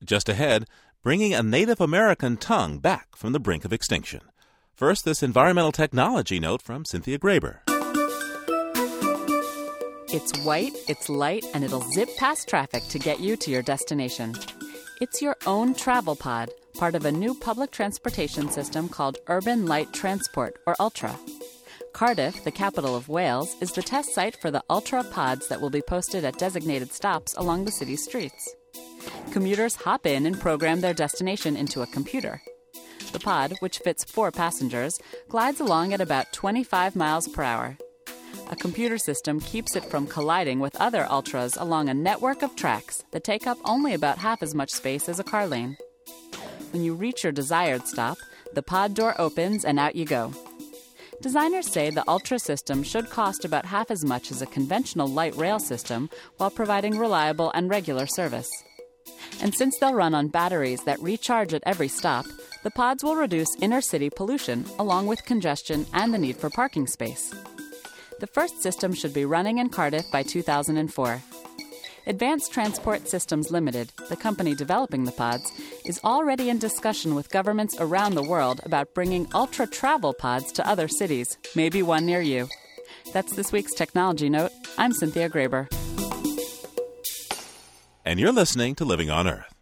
Just ahead, bringing a Native American tongue back from the brink of extinction. First, this environmental technology note from Cynthia Graber. It's white, it's light, and it'll zip past traffic to get you to your destination. It's your own travel pod, part of a new public transportation system called Urban Light Transport, or ULTRA. Cardiff, the capital of Wales, is the test site for the ULTRA pods that will be posted at designated stops along the city's streets. Commuters hop in and program their destination into a computer. The pod, which fits 4 passengers, glides along at about 25 miles per hour. A computer system keeps it from colliding with other Ultras along a network of tracks that take up only about half as much space as a car lane. When you reach your desired stop, the pod door opens and out you go. Designers say the ULTRA system should cost about half as much as a conventional light rail system while providing reliable and regular service. And since they'll run on batteries that recharge at every stop, the pods will reduce inner-city pollution along with congestion and the need for parking space. The first system should be running in Cardiff by 2004. Advanced Transport Systems Limited, the company developing the pods, is already in discussion with governments around the world about bringing ULTRA travel pods to other cities, maybe one near you. That's this week's Technology Note. I'm Cynthia Graber. And you're listening to Living on Earth.